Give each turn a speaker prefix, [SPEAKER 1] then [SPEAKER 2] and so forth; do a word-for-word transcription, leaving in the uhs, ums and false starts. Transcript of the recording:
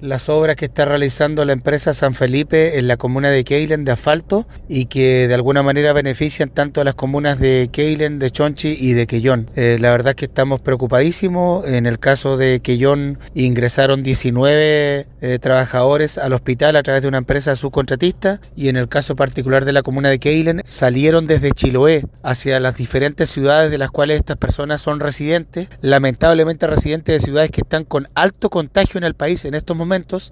[SPEAKER 1] las obras que está realizando la empresa San Felipe en la comuna de Keilen de asfalto y que de alguna manera benefician tanto a las comunas de Keilen, de Chonchi y de Quellón. Eh, la verdad es que estamos preocupadísimos. En el caso de Quellón ingresaron diecinueve eh, trabajadores al hospital a través de una empresa subcontratista, y en el caso particular de la comuna de Keilen salieron desde Chiloé hacia las diferentes ciudades de las cuales estas personas son residentes, lamentablemente residentes de ciudades que están con alto contagio en el país en estos momentos,